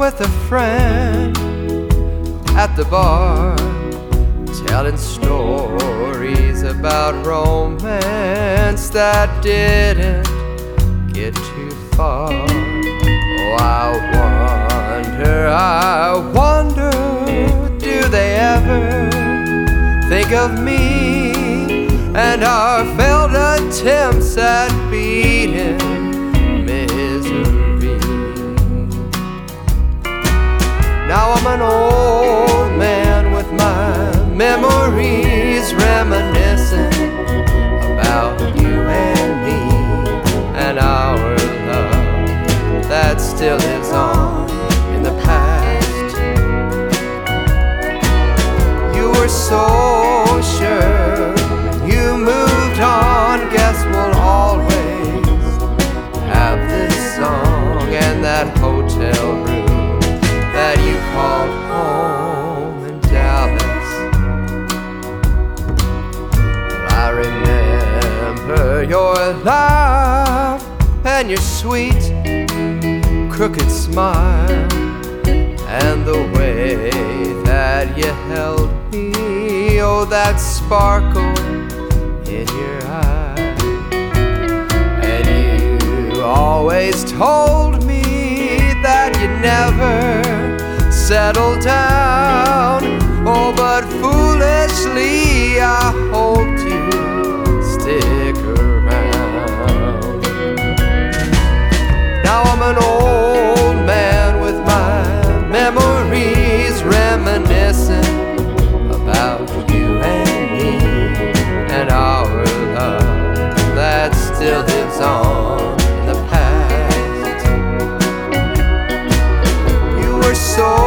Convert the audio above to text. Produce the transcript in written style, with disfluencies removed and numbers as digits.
with a friend at the bar, telling stories about romance that didn't get too far. Oh, I wonder, do they ever think of me and our failed attempts at beating misery? Now I'm an old man with my memories reminiscing about you and me and our love that still lives on in the past. You were so sure you moved on. Guess we'll always have this song and that hotel room that you called home in Dallas. I remember your laugh and your sweet crooked smile and the way that you held me, oh, that sparkle in your eye. And you always told me that you never settle down. Oh, but foolishly I hoped you'd stick around. Now I'm an old man with my memories reminiscing about you and me and our love that still lives on in the past. You were so